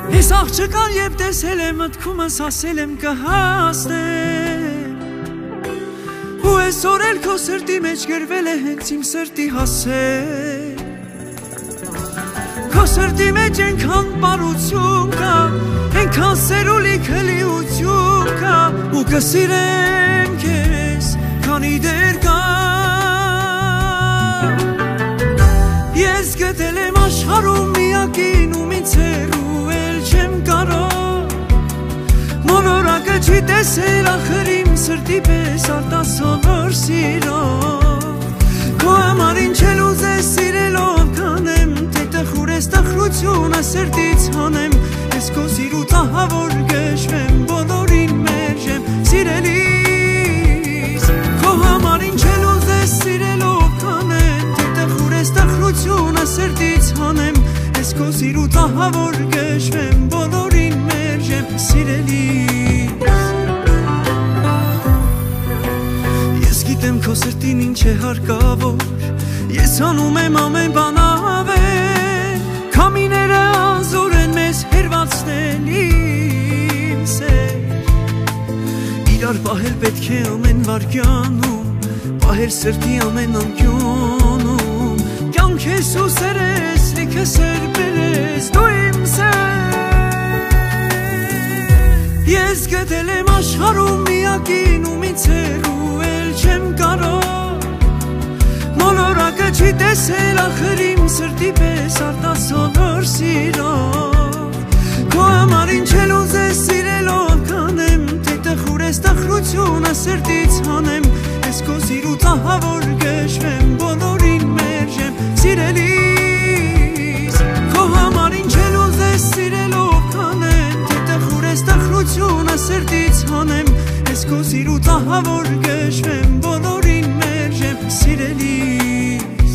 Ես աղջկան երբ տեսել եմ մտքումս ասել եմ կհասնեմ ու այսօր էլ քո սրտի մեջ գրվել է հենց իմ սրտի հասել Քո սրտի մեջ ենքան պարություն կա Ենքան սեր ու լիքլիություն կա ու կսիրեմ քեզ քանի դեր կա Ես գտել եմ աշխարհում միակին ու ինձ հեռու էլ չեմ կարող Մոլորակը չի տեսել ախր իմ սրտի պես արտասովոր սիրով Քո համար ինչ էլ ուզես սիրելով կանեմ Թե տխուր ես տխրությունը սրտից հանեմ Ես քո սիրուց ահավոր գժվեմ բոլորին մերժեմ Սիրելիս Քո համար ինչ էլ ուզես սիրելով կանեմ Թե տխուր ես տխրությունը սրտից հանեմ Ես քո սիրուց ահավոր գժվեմ բոլորին մերժեմ Սիրելիս Ես գիտեմ քո սրտին ինչ է հարկավոր Ես անում եմ ամեն բան ավել Քամիները անզոր են մեզ հերվածնել իմ սեր Իրար պահել պետք է ամեն վարկյանում Պահել սրտի ամեն անկյունում Կյանք ես ու սերես, լիքը սեր բերես դու իմ սեր Ես գտել եմ աշխարհում միակին ու ինձ հեռու էլ չեմ կարող Մոլորակը չի տեսել ախր իմ սրտի պես արտասովոր սիրով Քո համար ինչ էլ ուզես սիրելով կանեմ Թե տխուր ես տխրությունը սրտից հանեմ Ես քո սիրուց ահավոր գժվեմ բոլորին մերժեմ Սիրելիս Քո համար ինչ էլ ուզես սիրելով կանեմ Թե տխուր ես տխրությունը սրտից հանեմ Ես քո սիրուց ահավոր գժվեմ բոլորին մերժեմ Սիրելիս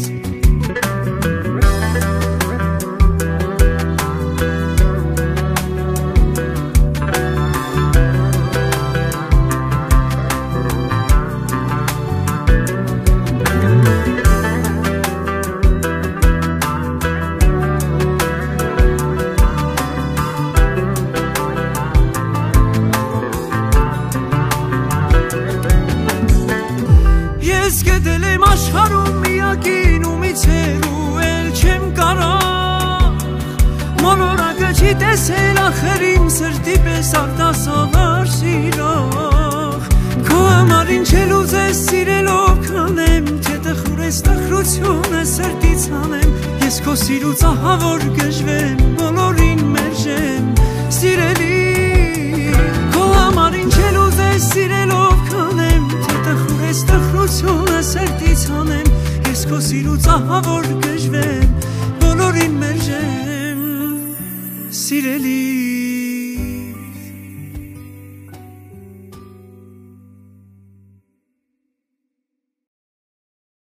Ես գտել եմ աշխարհում միակին ու ինձ հեռու էլ չեմ կարող Մոլորակը չի տեսել ախր իմ սրտի պես արտասովոր սիրող Քո համար ինչ էլ ուզես սիրելով կանեմ Թե տխուր ես տխրությունը սրտից հանեմ Ես քո սիրուց ահավոր գժվեմ բոլորին մերժեմ Սիրելի Քո համար ինչ էլ ուզես սիրելով կանեմ Թե տխուր ես տխրությունը սրտից հանեմ Ես քո սիրուց ահավոր գժվեմ բոլորին մերժեմ Սիրելի